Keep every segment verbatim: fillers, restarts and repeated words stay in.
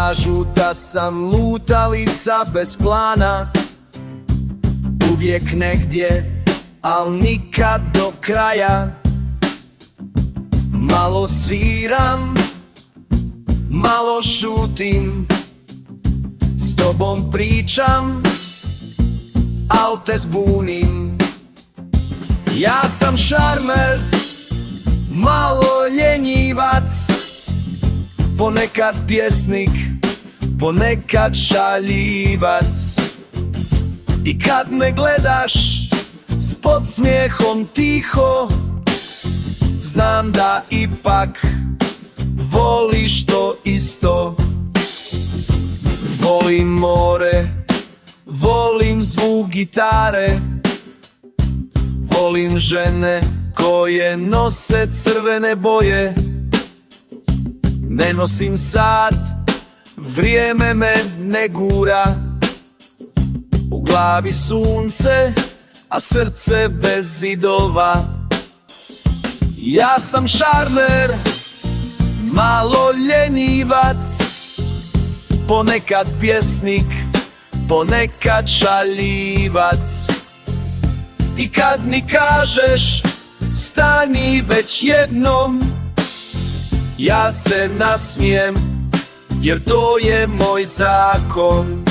Kažu da sam lutalica bez plana, uvijek negdje, al nikad do kraja. Malo sviram, malo šutim, s tobom pričam, al te zbunim. Ja sam šarmer, malo ljenjivac, ponekad pjesnik, ponekad šaljivac. I kad me gledaš s podsmijehom tiho, znam da ipak voliš to isto. Volim more, volim zvuk gitare, volim žene koje nose crvene boje. Ne nosim sat, vrijeme me ne gura, u glavi sunce, a srce bez zidova. Ja sam šarmer, malo ljenjivac, ponekad pjesnik, ponekad šaljivac. I kad mi kažeš stani već jednom, ja se nasmijem, jer to je moj zakon.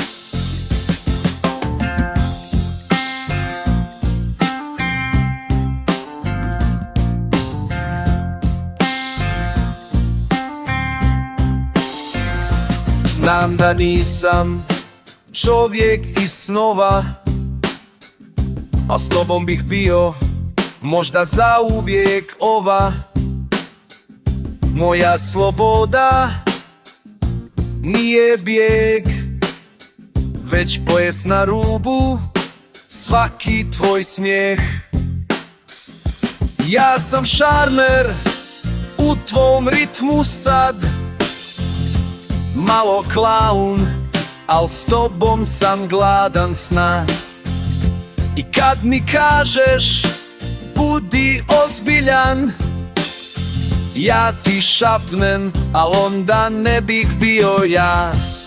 Znam da nisam čovjek iz snova, a s tobom bih bio možda zauvijek ova. Moja sloboda nije bijeg, već pojas na rubu, svaki tvoj smijeh. Ja sam šarmer, u tvom ritmu sad, malo klaun, al s tobom sam gladan sna. I kad mi kažeš budi ozbiljan, ja ti šapnem, al onda ne bih bio ja.